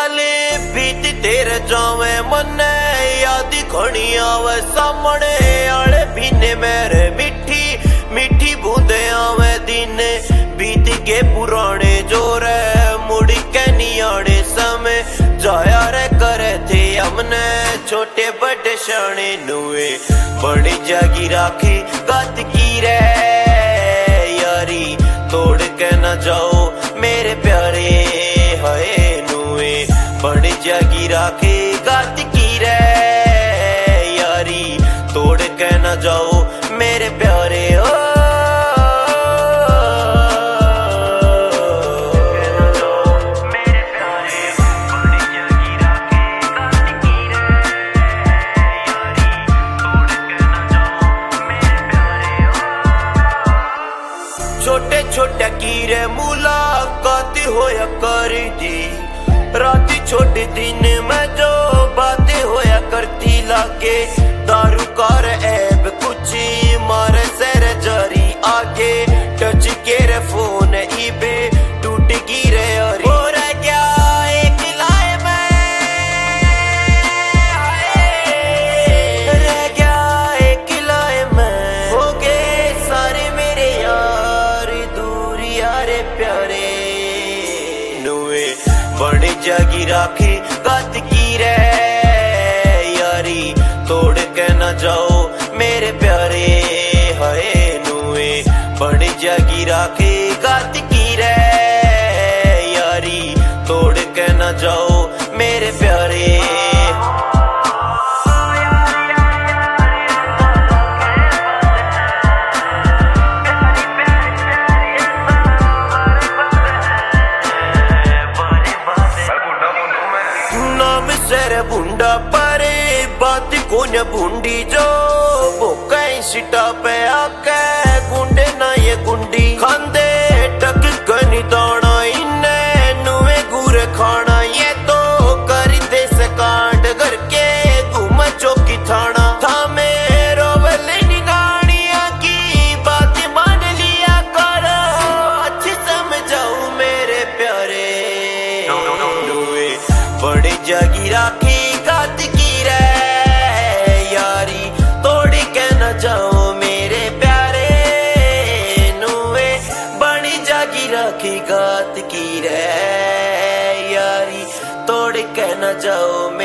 साले बीत तेरे जावे मन्ने याद घणी आवे सामने आले पीने मेरे मिठी मिठी बूंदे आवे दिन बीत के पुराने जोरे मुड़ी के नियाड़े समय जाया रे करे थे हमने छोटे बड़े शाने नुए बड़ी जागी राखी गत की रे यारी तोड़ के न जाओ मेरे प्यारे हाय नुए बड़ी जागी राखी गत की रे यारी तोड़ के न जाओ मेरे प्यारे हो छोटे छोटे कीरे मुलाकात होया करी दी राती छोटे दिन में जो बातें होया करती लागे दारू कार ऐब कुछ मारे सर जारी आगे टच के रे फोन ईबे टूट गिरे और हो रह गया एक लाए में रह गया एक लाए में हो गए सारे मेरे यार दूरी यारे प्यारे नुए बड़ी जागी राखी गत की रे यारी तोड़ के न जाओ मेरे प्यारे हाय नुए बड़ी जागी राखी गत की रे यारी तोड़ के न जाओ मेरे प्यारे सर बुंडा परे बात कोन बुंडी जो बोका सिटा पे आके गुंडे ना ये गुंडी खांदे टक गनी दाना इन्ने नुए गुरे खाना ये तो करी दे सकांड घर के घूम चौकी थाना था मेरो वले निगानिया की बात मान लिया करो अच्छी समझाऊ मेरे प्यारे नुए बड़ी जागी राखी गत की रे यारी तोड़ के न जाओ मेरे प्यारे नुए बड़ी जागी राखी गत की रे यारी तोड़ के न जाओ